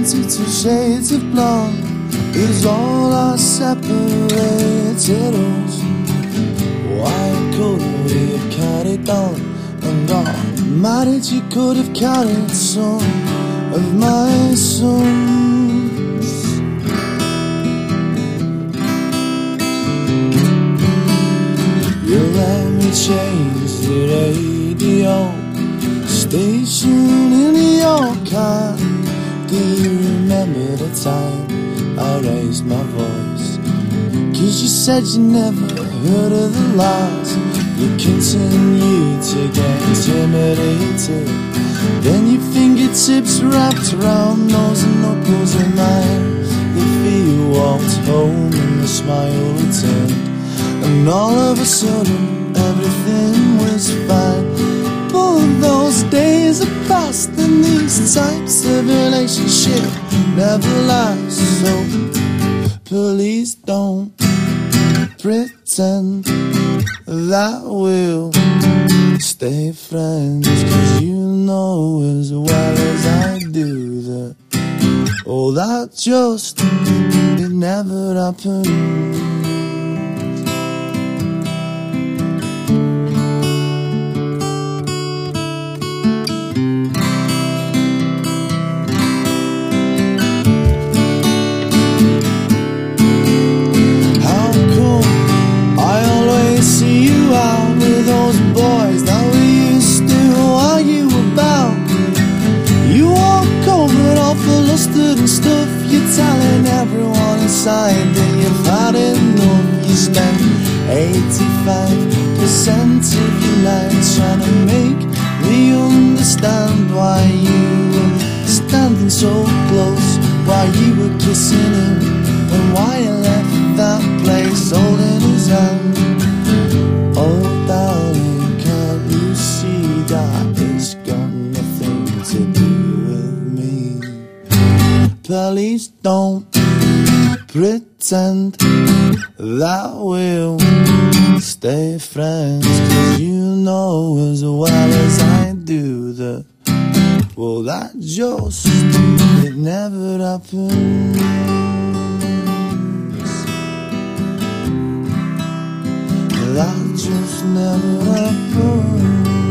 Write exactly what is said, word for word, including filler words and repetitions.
into two shades of blonde is all our separated us. Why couldn't we have carried on and gone? Married, you could have carried some of my sons. You let me change the radio station in your car. Do you remember the time I raised my voice? Cause you said you never heard of the lies. You continued to get intimidated. Then your fingertips wrapped around nose and knuckles of mine. The fear walked home and the smile returned. And all of a sudden everything was fine. But those days are past and these types of relationship never last. So please don't pretend that we'll stay friends. Cause you know as well as I do that oh, that just, it never happened. Those boys that we used to argue about. You walk over all flustered and stuff. You're telling everyone inside that you've had enough. You spend eighty-five percent of your life trying to make me understand why you were standing so close, why you were kissing him, and why you left that place holding his hand. Oh darling, can't you see that it's got nothing to do with me? Please don't pretend that we'll stay friends. Cause you know as well as I do that, well that just, it never happened. That just never happened.